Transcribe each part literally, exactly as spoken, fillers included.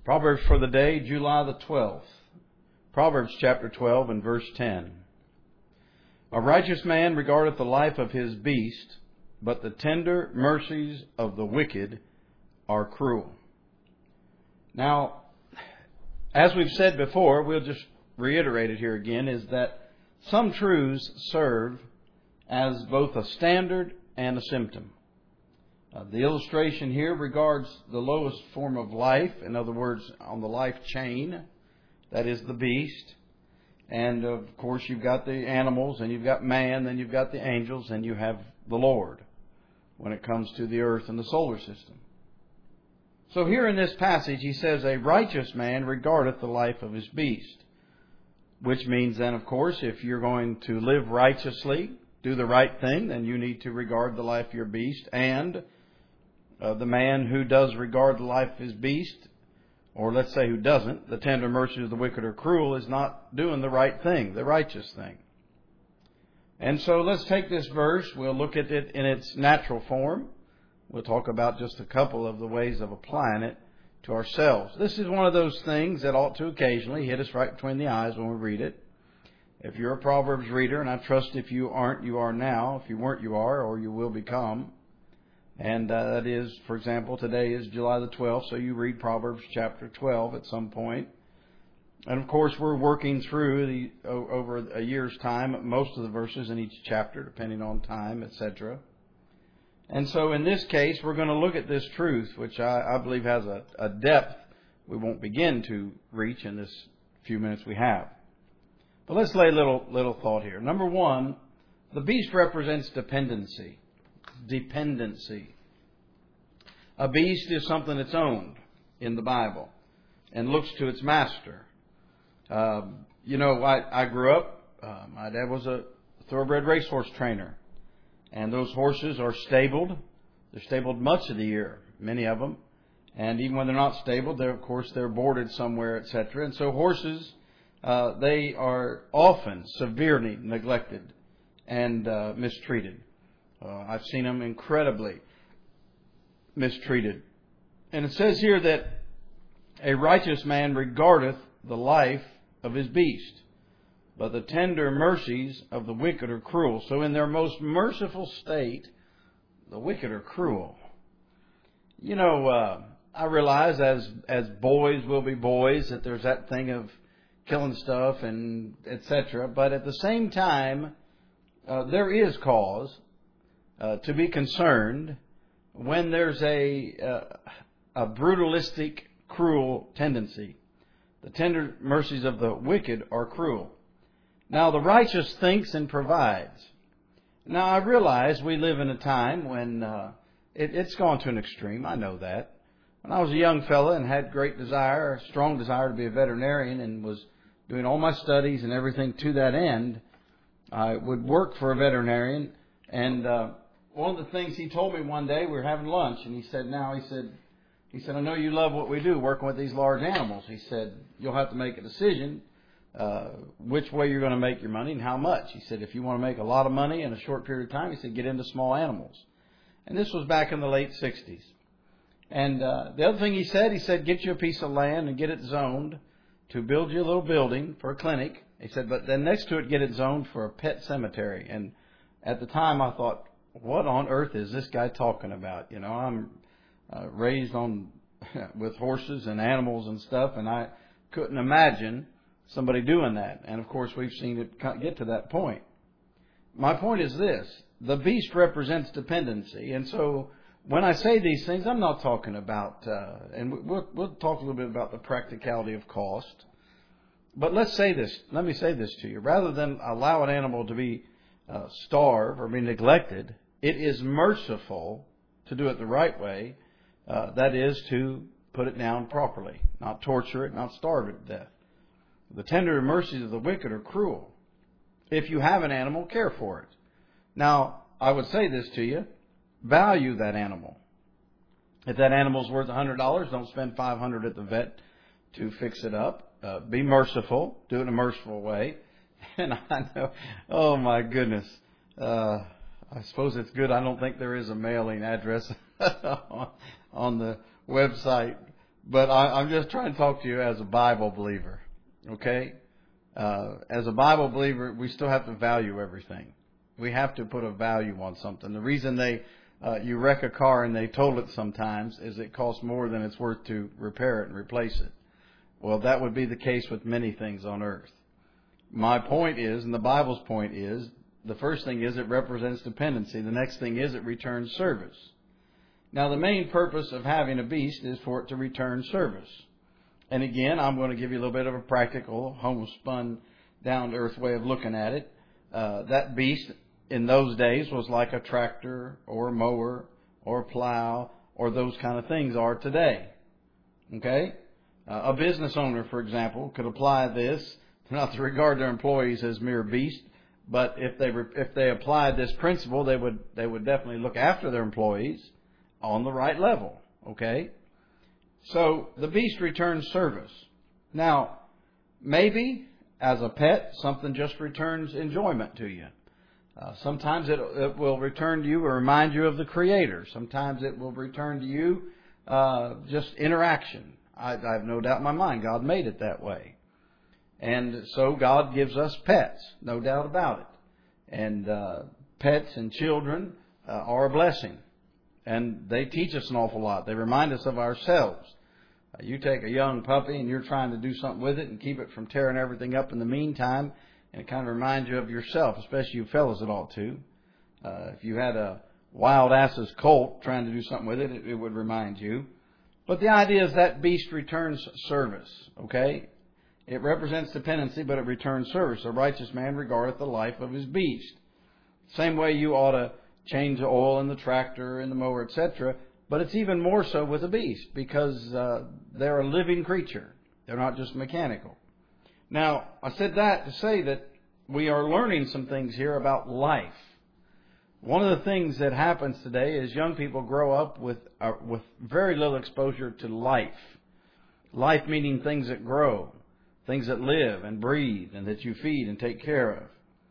Proverbs for the day, July the twelfth. Proverbs chapter twelve and verse ten. A righteous man regardeth the life of his beast, but the tender mercies of the wicked are cruel. Now, as we've said before, we'll just reiterate it here again, is that some truths serve as both a standard and a symptom. Uh, the illustration here regards the lowest form of life, in other words, on the life chain, that is the beast. And of course you've got the animals, and you've got man, then you've got the angels, and you have the Lord when it comes to the earth and the solar system. So here in this passage he says, a righteous man regardeth the life of his beast. Which means then, of course, if you're going to live righteously, do the right thing, then you need to regard the life of your beast. And uh, the man who does regard the life of his beast, or let's say who doesn't, the tender mercies of the wicked are cruel, is not doing the right thing, the righteous thing. And so let's take this verse. We'll look at it in its natural form. We'll talk about just a couple of the ways of applying it to ourselves. This is one of those things that ought to occasionally hit us right between the eyes when we read it. If you're a Proverbs reader, and I trust if you aren't, you are now. If you weren't, you are, or you will become. And uh, that is, for example, today is July the twelfth, so you read Proverbs chapter twelve at some point. And of course, we're working through the over a year's time most of the verses in each chapter, depending on time, et cetera. And so in this case, we're going to look at this truth, which I, I believe has a, a depth we won't begin to reach in this few minutes we have. But let's lay a little, little thought here. Number one, the beast represents dependency. Dependency. A beast is something that's owned in the Bible and looks to its master. Uh, you know, I, I grew up, uh, my dad was a thoroughbred racehorse trainer. And those horses are stabled. They're stabled much of the year, many of them. And even when they're not stabled, they're, of course, they're boarded somewhere, et cetera. And so horses, uh, they are often severely neglected and uh, mistreated. Uh, I've seen them incredibly mistreated. And it says here that a righteous man regardeth the life of his beast, but the tender mercies of the wicked are cruel. So in their most merciful state, the wicked are cruel. You know, uh, I realize as as boys will be boys that there's that thing of killing stuff and et cetera. But at the same time, uh, there is cause uh, to be concerned when there's a uh, a brutalistic, cruel tendency. The tender mercies of the wicked are cruel. Now, the righteous thinks and provides. Now, I realize we live in a time when uh, it, it's gone to an extreme. I know that. When I was a young fella and had great desire, a strong desire to be a veterinarian, and was doing all my studies and everything to that end, I would work for a veterinarian. And uh, one of the things he told me one day, we were having lunch, and he said, now, he said, he said, I know you love what we do, working with these large animals. He said, you'll have to make a decision. Uh, which way you're going to make your money and how much. He said, if you want to make a lot of money in a short period of time, he said, get into small animals. And this was back in the late sixties. And uh, the other thing he said, he said, get you a piece of land and get it zoned to build you a little building for a clinic. He said, but then next to it, get it zoned for a pet cemetery. And at the time, I thought, what on earth is this guy talking about? You know, I'm uh, raised on with horses and animals and stuff, and I couldn't imagine somebody doing that. And of course, we've seen it get to that point. My point is this. The beast represents dependency. And so when I say these things, I'm not talking about, uh, and we'll, we'll talk a little bit about the practicality of cost. But let's say this. Let me say this to you. Rather than allow an animal to be uh, starved or be neglected, it is merciful to do it the right way. Uh, that is to put it down properly, not torture it, not starve it to death. The tender mercies of the wicked are cruel. If you have an animal, care for it. Now, I would say this to you. Value that animal. If that animal's worth one hundred dollars, don't spend five hundred dollars at the vet to fix it up. Uh, be merciful. Do it in a merciful way. And I know, oh my goodness. Uh, I suppose it's good. I don't think there is a mailing address on the website But I, I'm just trying to talk to you as a Bible believer, okay? Uh, as a Bible believer, we still have to value everything. We have to put a value on something. The reason they uh, you wreck a car and they total it sometimes is it costs more than it's worth to repair it and replace it. Well, that would be the case with many things on earth. My point is, and the Bible's point is, the first thing is it represents dependency. The next thing is it returns service. Now, the main purpose of having a beast is for it to return service. And again, I'm going to give you a little bit of a practical, homespun, down-to-earth way of looking at it. Uh, that beast in those days was like a tractor or a mower or a plow or those kind of things are today. Okay? Uh, a business owner, for example, could apply this, not to regard their employees as mere beasts, but if they if they applied this principle, they would they would definitely look after their employees on the right level. Okay? So the beast returns service. Now, maybe as a pet, something just returns enjoyment to you. Uh, sometimes it, it will return to you or remind you of the Creator. Sometimes it will return to you uh, just interaction. I, I have no doubt in my mind God made it that way. And so God gives us pets, no doubt about it. And uh, pets and children uh, are a blessing. And they teach us an awful lot. They remind us of ourselves. Uh, you take a young puppy and you're trying to do something with it and keep it from tearing everything up in the meantime. And it kind of reminds you of yourself, especially you fellas it ought to. Uh, if you had a wild ass's colt trying to do something with it, it, it would remind you. But the idea is that beast returns service, okay? It represents dependency, but it returns service. A righteous man regardeth the life of his beast. Same way you ought to change the oil in the tractor and the mower, et cetera. But it's even more so with a beast because uh, they're a living creature. They're not just mechanical. Now, I said that to say that we are learning some things here about life. One of the things that happens today is young people grow up with uh, with very little exposure to life. Life meaning things that grow, things that live and breathe and that you feed and take care of.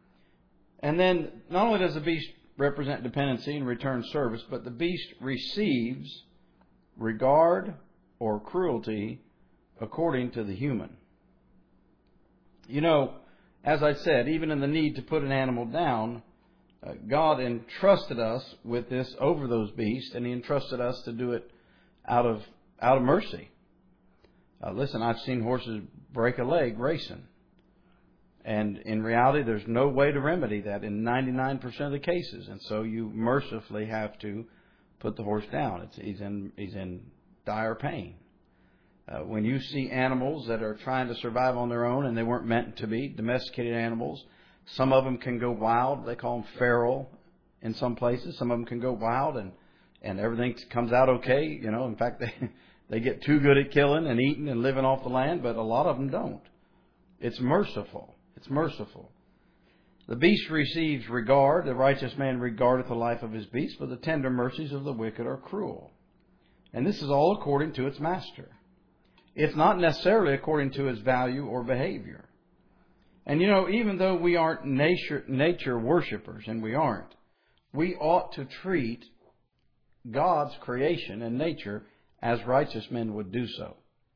And then not only does the beast represent dependency and return service, but the beast receives regard or cruelty according to the human. You know, as I said, even in the need to put an animal down, uh, God entrusted us with this over those beasts, and He entrusted us to do it out of out of mercy. Uh, listen, I've seen horses break a leg racing. And in reality, there's no way to remedy that in ninety-nine percent of the cases. And so you mercifully have to put the horse down. It's, he's in he's in dire pain. Uh, when you see animals that are trying to survive on their own and they weren't meant to be, domesticated animals, some of them can go wild. They call them feral in some places. Some of them can go wild and, and everything comes out okay. You know, in fact, they, they get too good at killing and eating and living off the land, but a lot of them don't. It's merciful. It's merciful. The beast receives regard. The righteous man regardeth the life of his beast, but the tender mercies of the wicked are cruel. And this is all according to its master. It's not necessarily according to its value or behavior. And you know, even though we aren't nature, nature worshipers, and we aren't, we ought to treat God's creation and nature as righteous men would do so.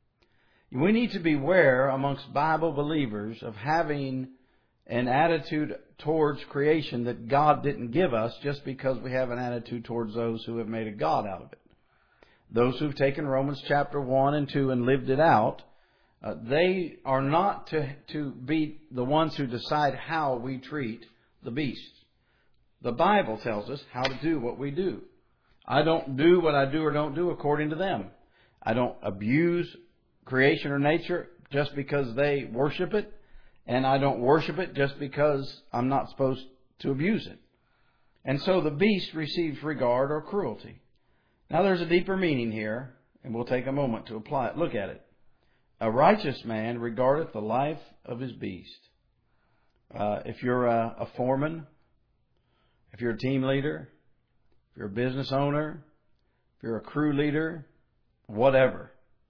We need to beware amongst Bible believers of having an attitude towards creation that God didn't give us just because we have an attitude towards those who have made a God out of it. Those who've taken Romans chapter one and two and lived it out, uh, they are not to, to be the ones who decide how we treat the beasts. The Bible tells us how to do what we do. I don't do what I do or don't do according to them. I don't abuse creation or nature just because they worship it, and I don't worship it just because I'm not supposed to abuse it. And so the beast receives regard or cruelty. Now there's a deeper meaning here, and we'll take a moment to apply it. Look at it. A righteous man regardeth the life of his beast. Uh, if you're a, a foreman, if you're a team leader, if you're a business owner, if you're a crew leader, whatever,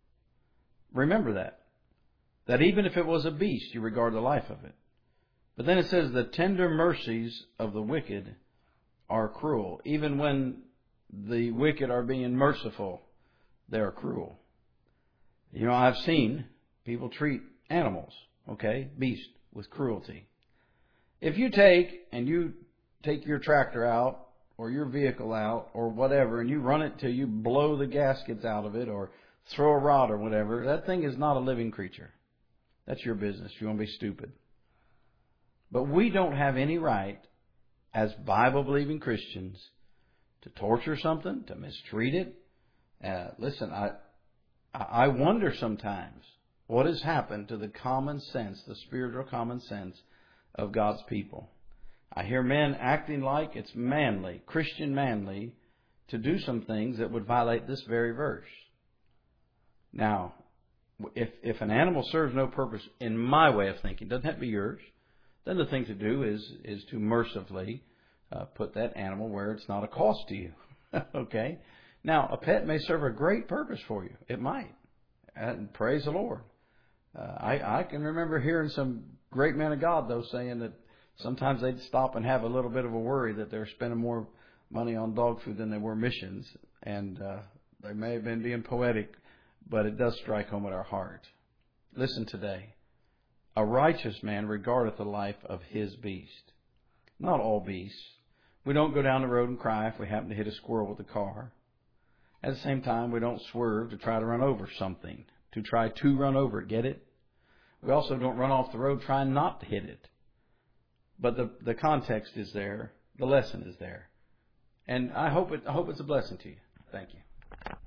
remember that. That even if it was a beast, you regard the life of it. But then it says, the tender mercies of the wicked are cruel. Even when the wicked are being merciful, they are cruel. You know, I've seen people treat animals, okay, beasts, with cruelty. If you take and you take your tractor out or your vehicle out or whatever and you run it till you blow the gaskets out of it or throw a rod or whatever, that thing is not a living creature. That's your business. You want to be stupid. But we don't have any right as Bible-believing Christians to torture something, to mistreat it. Uh, listen, I I wonder sometimes what has happened to the common sense, the spiritual common sense of God's people. I hear men acting like it's manly, Christian manly, to do some things that would violate this very verse. Now, if if an animal serves no purpose, in my way of thinking, doesn't have to be yours, then the thing to do is is to mercifully uh, put that animal where it's not a cost to you. Okay? Now, a pet may serve a great purpose for you. It might. And praise the Lord. Uh, I, I can remember hearing some great men of God, though, saying that sometimes they'd stop and have a little bit of a worry that they're spending more money on dog food than they were missions. And uh, they may have been being poetic, but it does strike home at our heart. Listen today. A righteous man regardeth the life of his beast. Not all beasts. We don't go down the road and cry if we happen to hit a squirrel with a car. At the same time, we don't swerve to try to run over something, to try to run over it. Get it? We also don't run off the road trying not to hit it. But the, the context is there. The lesson is there. And I hope it, I hope it's a blessing to you. Thank you.